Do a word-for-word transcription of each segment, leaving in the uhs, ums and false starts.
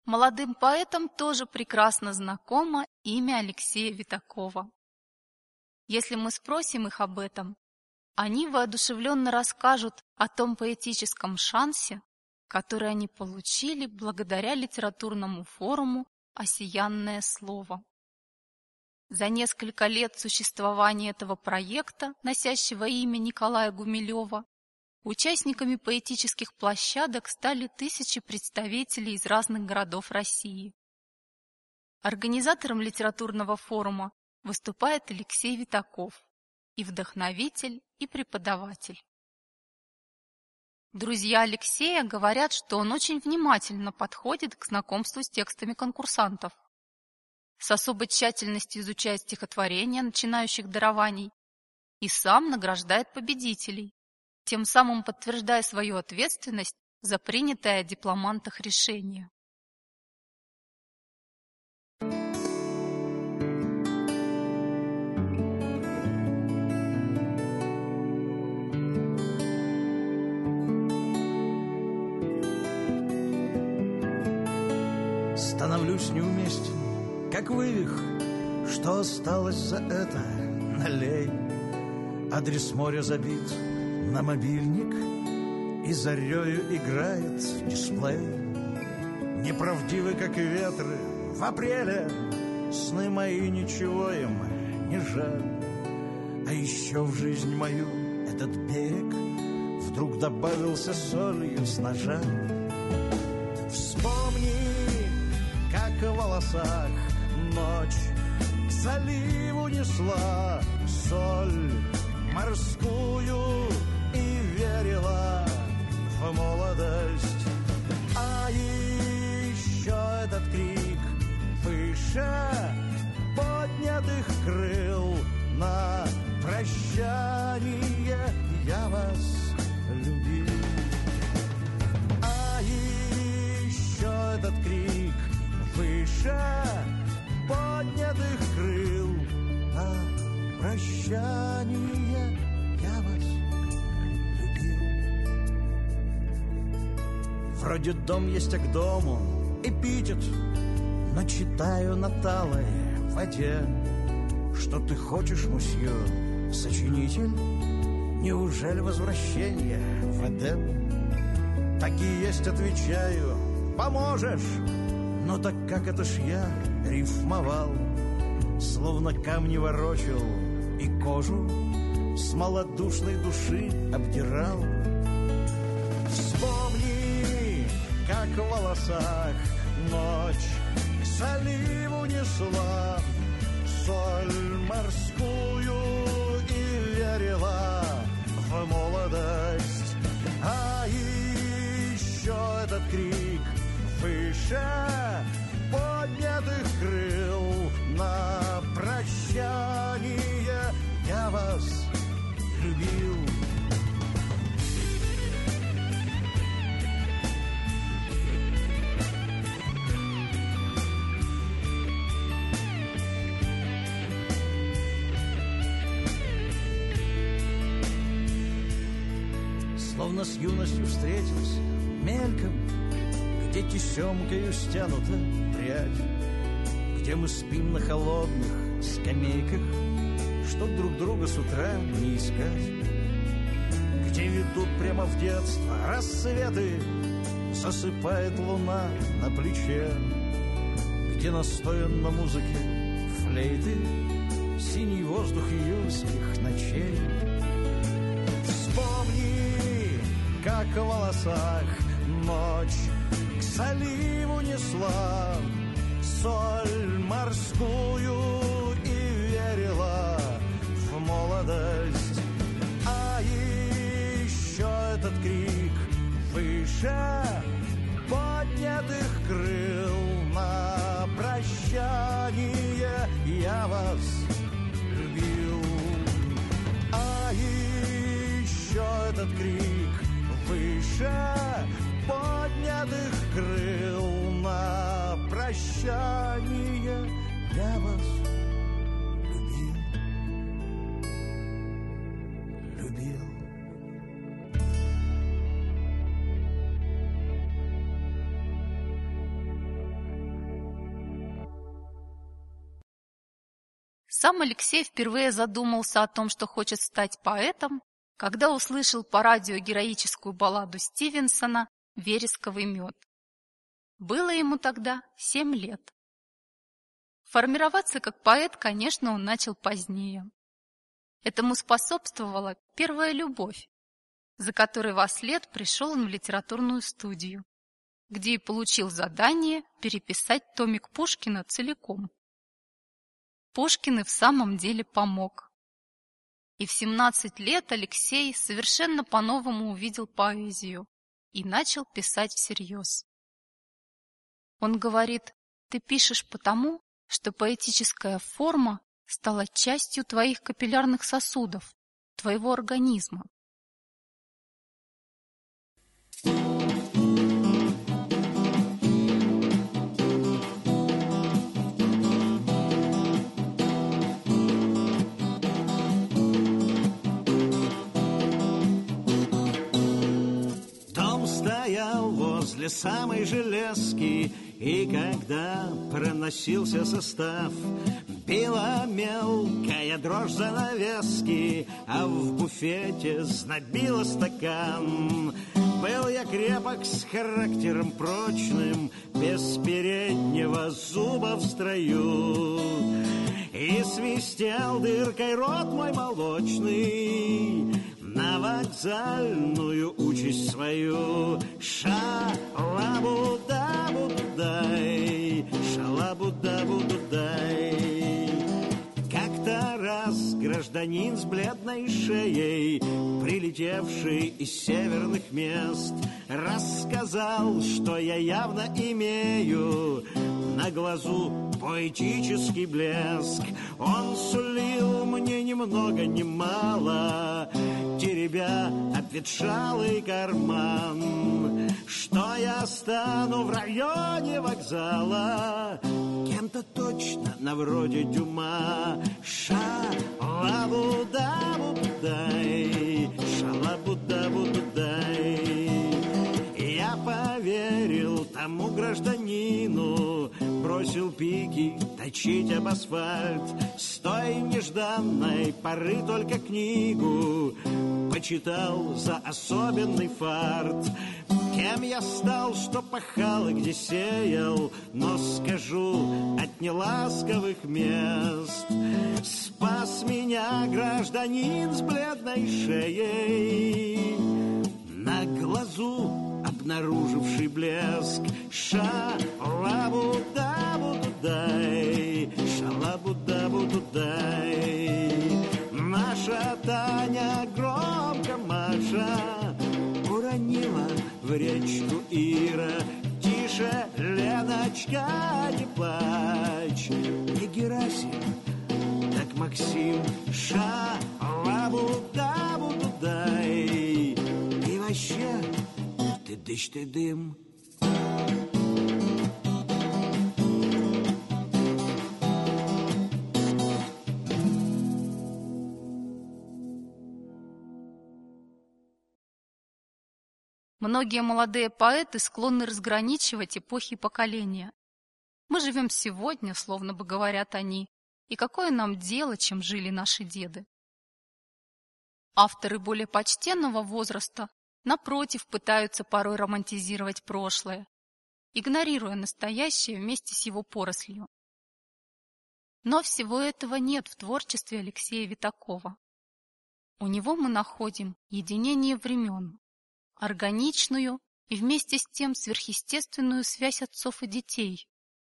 Молодым поэтам тоже прекрасно знакомо имя Алексея Витакова. Если мы спросим их об этом, они воодушевленно расскажут о том поэтическом шансе, который они получили благодаря литературному форуму «Осиянное слово». За несколько лет существования этого проекта, носящего имя Николая Гумилева, участниками поэтических площадок стали тысячи представителей из разных городов России. Организатором литературного форума выступает Алексей Витаков, и вдохновитель, и преподаватель. Друзья Алексея говорят, что он очень внимательно подходит к знакомству с текстами конкурсантов, с особой тщательностью изучает стихотворения начинающих дарований и сам награждает победителей, тем самым подтверждая свою ответственность за принятое о дипломантах решение. Становлюсь неуместен, как вывих. Что осталось за это? Налей. Адрес моря забит на мобильник, и зарею играет дисплей. Неправдивы, как и ветры в апреле, сны мои, ничего им не жаль. А еще в жизнь мою этот берег вдруг добавился солью с ножа. Вспомни, как в волосах ночь к заливу несла соль морскую и верила в молодость. А еще этот крик выше поднятых крыл на прощание: я вас любил. А еще этот крик выше поднятых крыл на прощание: я вас любил. Вроде дом есть, а к дому эпитет, но читаю на талой воде, что ты хочешь, мусье, сочинитель? Неужели возвращение в Эдем? Так и есть, отвечаю, поможешь. Но так как это ж я рифмовал, словно камни ворочал и кожу с малодушной души обдирал. Вспомни, как в волосах ночь к заливу несла соль морскую и верила в молодость. А еще этот крик выше поднятых крыл на прощание: я вас любил. Словно с юностью встретилась мельком, где тесемкою стянута прядь, где мы спим на холодных скамейках, чтоб друг друга с утра не искать, где ведут прямо в детство рассветы, засыпает луна на плече, где настоян на музыке флейты синий воздух июльских ночей. Вспомни, как в волосах ночь к заливу несла соль морскую и верила в молодость. А еще этот крик выше поднятых крыл на прощание: я вас любил. А еще этот крик выше поднятых крыл на прощание: я вас любил, любил. Сам Алексей впервые задумался о том, что хочет стать поэтом, когда услышал по радио героическую балладу Стивенсона «Вересковый мед». Было ему тогда семь лет. Формироваться как поэт, конечно, он начал позднее. Этому способствовала первая любовь, за которой вослед пришел он в литературную студию, где и получил задание переписать томик Пушкина целиком. Пушкин и в самом деле помог. И в семнадцать лет Алексей совершенно по-новому увидел поэзию и начал писать всерьез. Он говорит: «Ты пишешь потому, что поэтическая форма стала частью твоих капиллярных сосудов, твоего организма». Возле самой железки, и когда проносился состав, била мелкая дрожь занавески, а в буфете знобило стакан. Был я крепок с характером прочным, без переднего зуба в строю, и свистел дыркой рот мой молочный на вокзальную участь свою. Шалабу-дабу-дай, шалабу-дабу-дай. Как-то раз гражданин с бледной шеей, прилетевший из северных мест, рассказал, что я явно имею на глазу поэтический блеск. Он сулил мне ни много ни мало, теребя обветшалый карман, что я стану в районе вокзала кем-то точно на вроде Дюма. Шалабу-дабу-дай, шалабу-дабу-дай. Я поверил тому гражданину, бросил пики точить об асфальт. С той нежданной поры только книгу почитал за особенный фарт. Кем я стал, что пахал и где сеял, но скажу от неласковых мест. Спас меня гражданин с бледной шеей, на глазу обнаруживший блеск. Шалабу-дабу-дай, шалабу-дабу-дай. Наша Таня громко Маша уронила в речку Ира. Тише, Леночка, не плачь, не Герасим, так Максим. Шалабу-дабу-дай. И вообще, ты дышь, ты дым. Многие молодые поэты склонны разграничивать эпохи и поколения. Мы живем сегодня, словно бы говорят они, и какое нам дело, чем жили наши деды. Авторы более почтенного возраста, напротив, пытаются порой романтизировать прошлое, игнорируя настоящее вместе с его порослью. Но всего этого нет в творчестве Алексея Витакова. У него мы находим единение времен, органичную и вместе с тем сверхъестественную связь отцов и детей.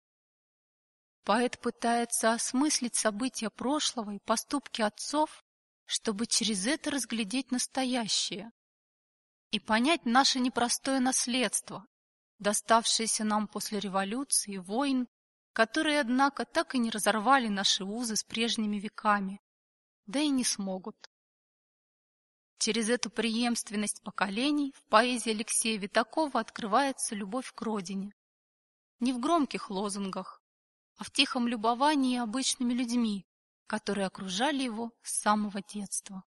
Поэт пытается осмыслить события прошлого и поступки отцов, чтобы через это разглядеть настоящее и понять наше непростое наследство, доставшееся нам после революции и войн, которые, однако, так и не разорвали наши узы с прежними веками, да и не смогут. Через эту преемственность поколений в поэзии Алексея Витакова открывается любовь к родине. Не в громких лозунгах, а в тихом любовании обычными людьми, которые окружали его с самого детства.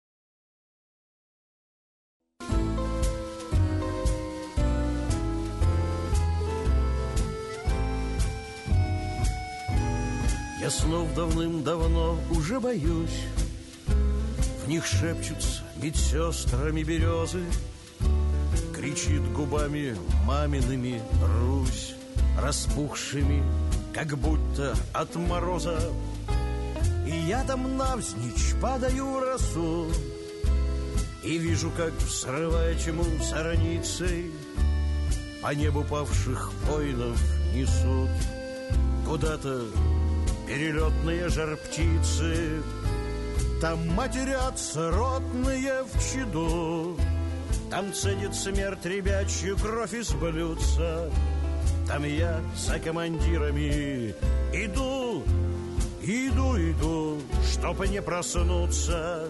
Я снов давным-давно уже боюсь. В них шепчутся медсестрами березы, кричит губами мамиными Русь, распухшими, как будто от мороза. И я там навзничь падаю в росу и вижу, как, взрывая чему сорницей, по небу павших воинов несут куда-то перелетные жар-птицы. Там матерятся ротные в чаду, там цедит смерть ребячью кровь из блюдца. Там я за командирами иду, иду, иду, чтоб не проснуться.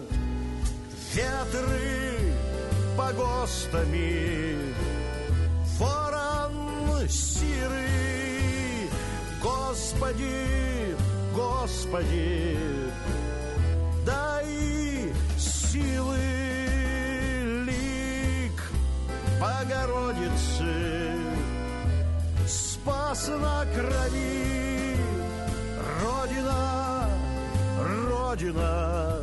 Ветры погостами, ворон сирый. Господи, Господи, дай силы, лик Богородицы, спас на крови. Родина, Родина,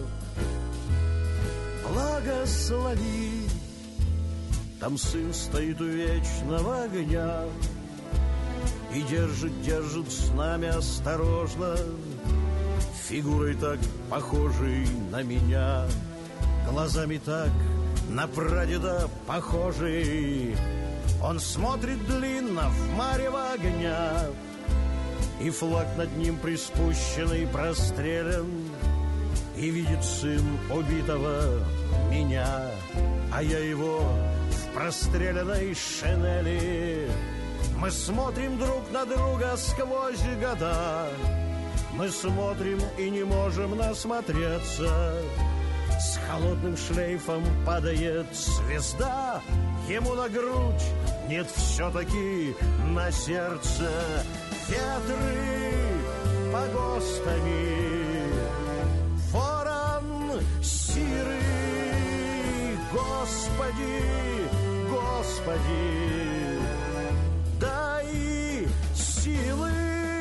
благослови. Там сын стоит у вечного огня и держит, держит с нами осторожно, фигурой так похожей на меня, глазами так на прадеда похожий. Он смотрит длинно в марево огня, и флаг над ним приспущенный прострелен, и видит сын убитого меня, а я его в простреленной шинели. Мы смотрим друг на друга сквозь года, мы смотрим и не можем насмотреться. С холодным шлейфом падает звезда ему на грудь, нет, все-таки на сердце. Ветры погостами, ворон сирый. Господи, Господи, дай силы,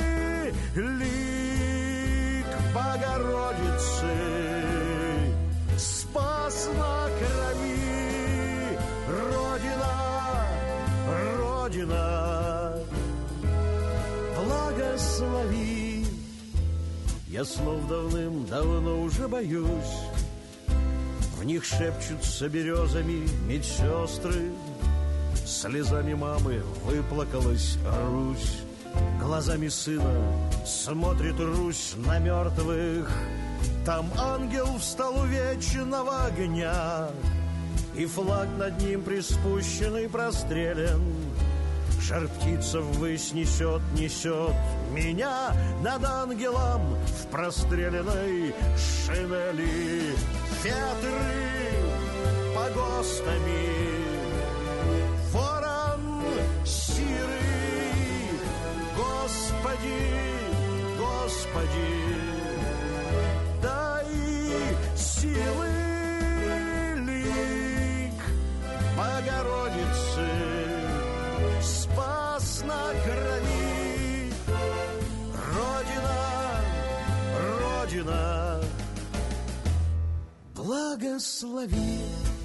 лик Богородицы, спас на крови. Родина, Родина, благослови. Я слов давным-давно уже боюсь. В них шепчутся березами медсестры, слезами мамы выплакалась Русь. Глазами сына смотрит Русь на мертвых. Там ангел встал у вечного огня, и флаг над ним приспущенный прострелен. Жар-птица ввысь несет, несет меня над ангелом в простреленной шинели. Ветры погостами, ворон сирый. Господи, Господи, дай силы, лик Богородицы, спас на крови. Родина, Родина, благослови.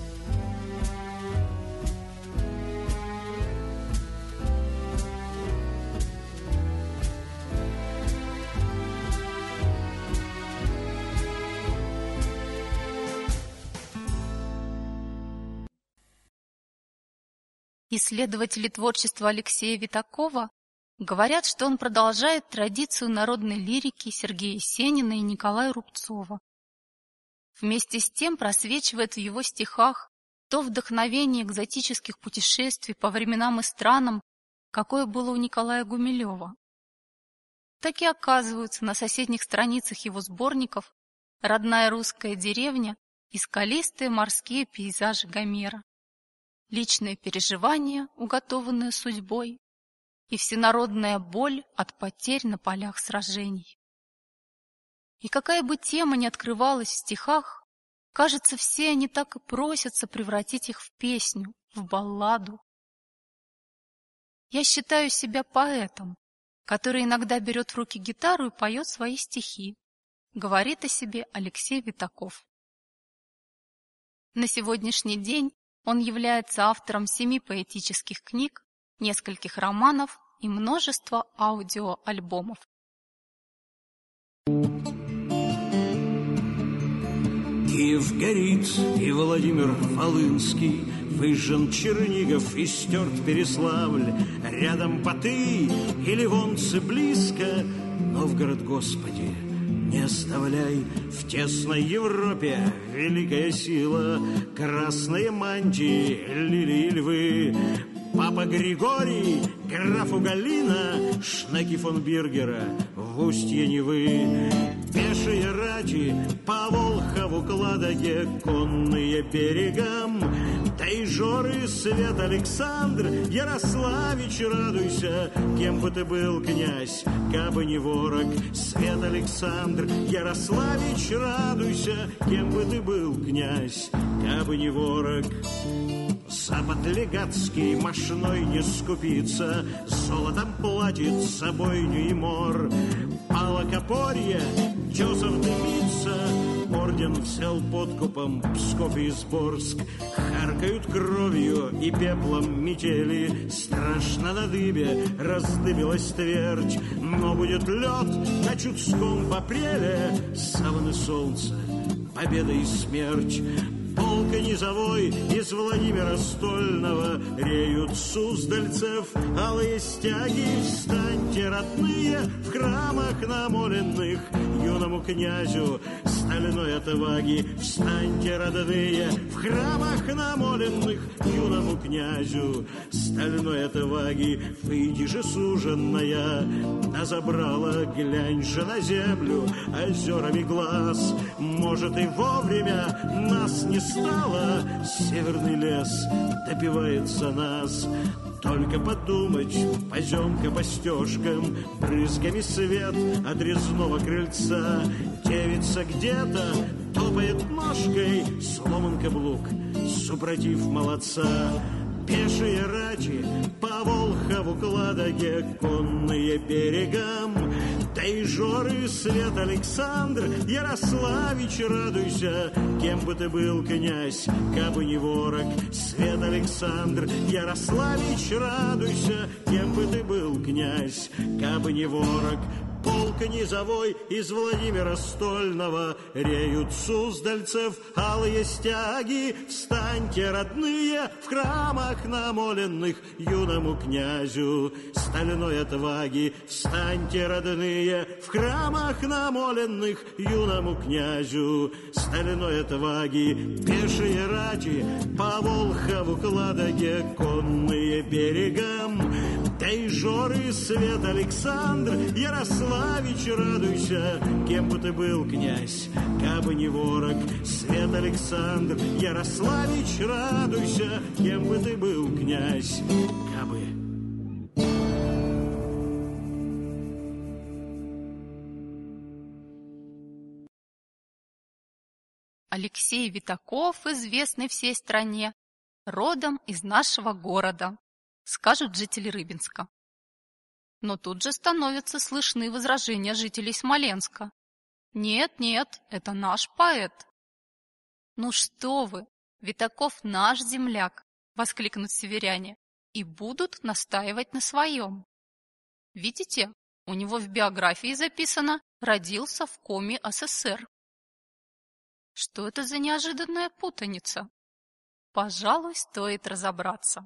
Исследователи творчества Алексея Витакова говорят, что он продолжает традицию народной лирики Сергея Есенина и Николая Рубцова. Вместе с тем просвечивает в его стихах то вдохновение экзотических путешествий по временам и странам, какое было у Николая Гумилева. Так и оказываются на соседних страницах его сборников «Родная русская деревня» и скалистые морские пейзажи Гомера, личные переживания, уготованные судьбой, и всенародная боль от потерь на полях сражений. И какая бы тема ни открывалась в стихах, кажется, все они так и просятся превратить их в песню, в балладу. Я считаю себя поэтом, который иногда берет в руки гитару и поет свои стихи, говорит о себе Алексей Витаков. На сегодняшний день он является автором семи поэтических книг, нескольких романов и множества аудиоальбомов. Киев горит, и Владимир Волынский, выжжен Чернигов и стерт Переславль. Рядом Батый и Ливонцы близко, Новгород, Господи, не оставляй. В тесной Европе великая сила, красные мантии, лилии и львы. Папа Григорий, графу Галина, шнеки фон Биргера в устье Невы. Пешие рати по Волхову к Ладоге, конные берегам. Тайжоры, Свет Александр, Ярославич, радуйся, кем бы ты был, князь, кабы не ворог. Свет Александр, Ярославич, радуйся, кем бы ты был, князь, кабы не ворог. Запад легатский мощной не скупится, золотом платит за бойню и мор. Пало Копорье, Дёсов дымится, орден взял подкупом Псков и Изборск. Харкают кровью и пеплом метели, страшно на дыбе раздыбилась твердь. Но будет лед на Чудском в апреле, саваны солнца, победа и смерть. Полка низовой из Владимира Стольного реют суздальцев алые стяги. Встаньте, родные, в храмах намоленных юному князю стальной отваги. Встаньте, родные, в храмах намоленных юному князю стальной отваги. Выйди же, суженная, на забрала, глянь же на землю озерами глаз. Может, и вовремя нас не стало, северный лес допивается нас. Только подумать, поземка по стежкам, брызгами свет от резного крыльца. Девица где-то топает ножкой, сломан каблук, супротив молодца. Пешие рати по Волхову к Ладоге, конные берегам. Тайжоры, Свет Александр, Ярославич, радуйся, кем бы ты был, князь, кабы не ворог. Свет Александр, Ярославич, радуйся, кем бы ты был, князь, кабы не ворог. Полка низовой из Владимира Стольного реют суздальцев алые стяги. Встаньте, родные, в храмах намоленных юному князю стальной отваги. Встаньте, родные, в храмах намоленных юному князю стальной отваги. Пешие рати по Волхову к Ладоге, конные берегам. Тайжоры, Свет Александр, Ярославич, радуйся, кем бы ты был, князь, кабы не ворог. Свет Александр, Ярославич, радуйся, кем бы ты был, князь, кабы. Алексей Витаков, известный всей стране, родом из нашего города, скажут жители Рыбинска. Но тут же становятся слышны возражения жителей Смоленска. Нет, нет, это наш поэт. Ну что вы, Витаков наш земляк, воскликнут северяне, и будут настаивать на своем. Видите, у него в биографии записано «Родился в Коми СССР». Что это за неожиданная путаница? Пожалуй, стоит разобраться.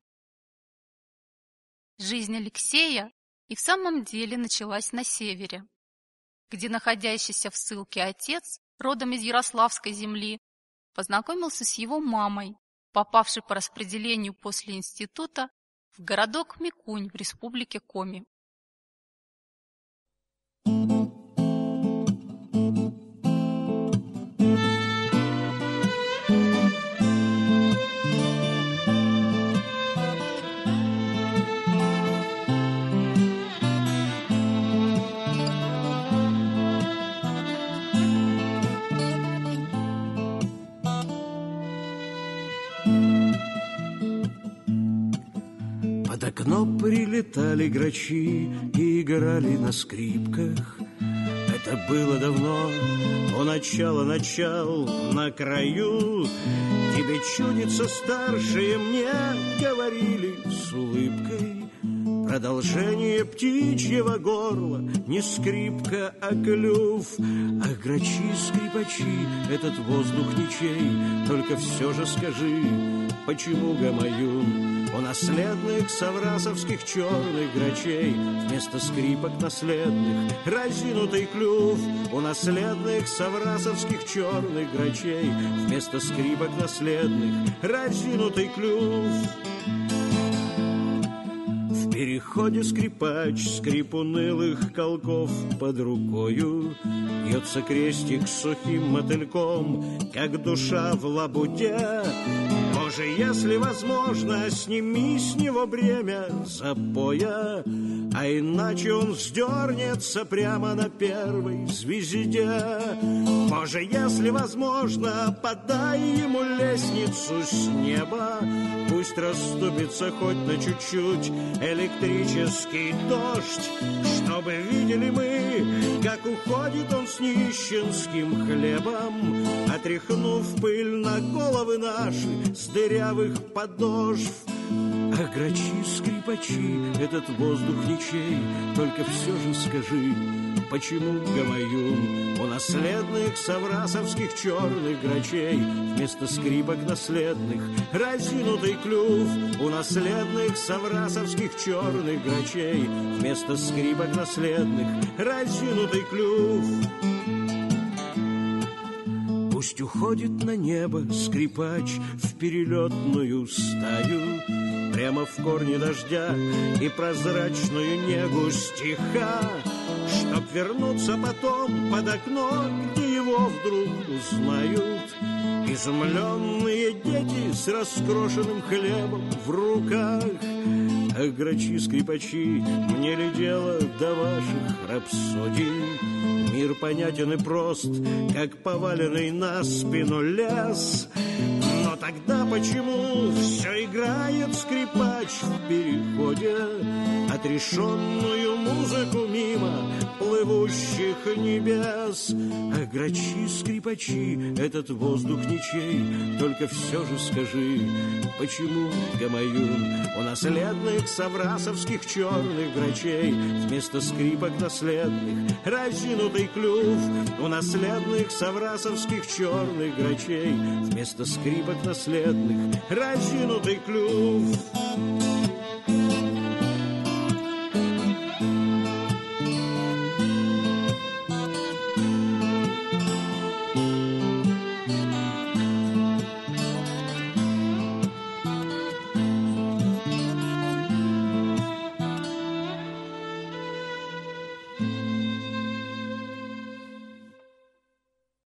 Жизнь Алексея и в самом деле началась на севере, где находящийся в ссылке отец, родом из Ярославской земли, познакомился с его мамой, попавшей по распределению после института в городок Микунь в республике Коми. окно прилетали грачи и играли на скрипках. Это было давно, у начала начал, на краю. Тебе чудится старшие, мне говорили с улыбкой. Продолжение птичьего горла, не скрипка, а клюв. А грачи-скрипачи, этот воздух ничей. Только все же скажи, почему гамаюн у наследных саврасовских черных грачей вместо скрипок наследных разинутый клюв? У наследных саврасовских черных грачей вместо скрипок наследных разинутый клюв. В переходе скрипач, скрип унылых колков под рукою. Бьется крестик с сухим мотыльком, как душа в лабуде. Боже, если возможно, сними с него бремя запоя, а иначе он вздернется прямо на первой звезде. Боже, если возможно, подай ему лестницу с неба, пусть расступится хоть на чуть-чуть электрический дождь, чтобы видели мы, как уходит он с нищенским хлебом, отряхнув пыль на головы наши с дырявых подошв. А грачи-скрипачи, этот воздух ничей, только все же скажи, почему гамаюн у наследных саврасовских черных грачей вместо скрипок наследных разинутый клюв? У наследных саврасовских черных грачей вместо скрипок наследных разинутый клюв. Пусть уходит на небо скрипач в перелетную стаю, прямо в корне дождя и прозрачную негу стиха, чтоб вернуться потом под окно, где его вдруг узнают изумленные дети с раскрошенным хлебом в руках. А грачи-скрипачи, мне ли дело до ваших рапсодий? Мир понятен и прост, как поваленный на спину лес. Но тогда почему все играет скрипач в переходе? Отрешенную музыку мимо плывущих небес. А грачи-скрипачи, этот воздух ничей, только все же скажи, почему гамаюн у наследных саврасовских черных грачей вместо скрипок наследных разинутый клюв? У наследных саврасовских черных грачей вместо скрипок наследных разинутый клюв.